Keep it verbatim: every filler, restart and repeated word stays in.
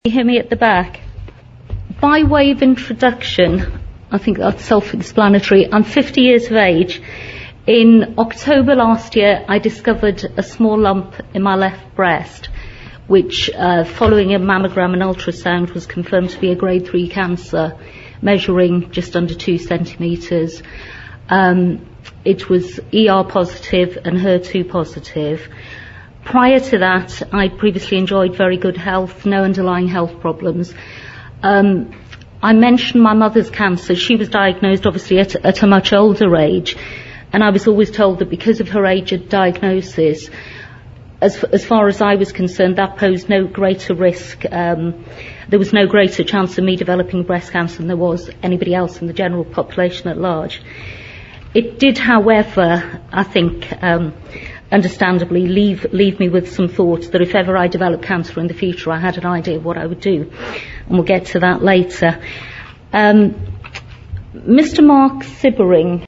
You hear me at the back? By way of introduction, I think that's self-explanatory. I'm fifty years of age. In October last year, I discovered a small lump in my left breast, which, uh, following a mammogram and ultrasound, was confirmed to be a grade three cancer, measuring just under two centimetres. Um, it was E R positive and H E R two positive. Prior to that, I previously enjoyed very good health, no underlying health problems. Um, I mentioned my mother's cancer. She was diagnosed, obviously, at, at a much older age, and I was always told that because of her age and diagnosis, as, as far as I was concerned, that posed no greater risk. Um, there was no greater chance of me developing breast cancer than there was anybody else in the general population at large. It did, however, I think, um, understandably, leave leave me with some thoughts that if ever I developed cancer in the future, I had an idea of what I would do, and we'll get to that later. Um, Mister Mark Sibbering